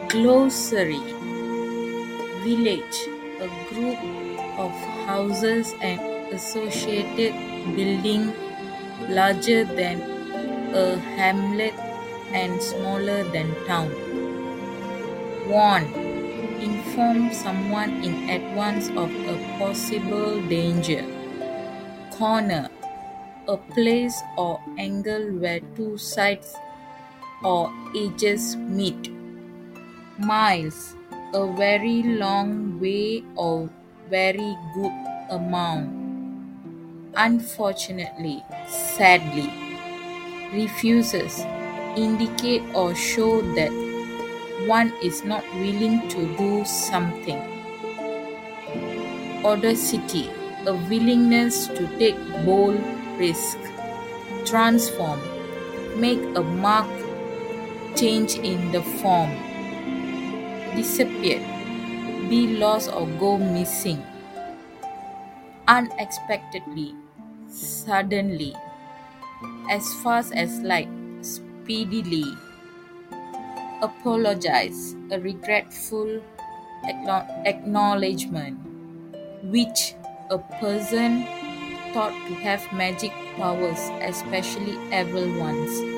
Glossary: Village, a group of houses and associated buildings larger than a hamlet and smaller than town. Warn: inform someone in advance of a possible danger. Corner: a place or angle where two sides or edges meet. Miles: a very long way or very good amount. Unfortunately, sadly. Refuses: indicate or show that one is not willing to do something. Audacity: a willingness to take bold risk. Transform: make a marked change in the form. Disappear: be lost or go missing. Unexpectedly, suddenly, as fast as light, speedily. Apologize: a regretful acknowledgement. Witch: a person thought to have magic powers, especially evil ones.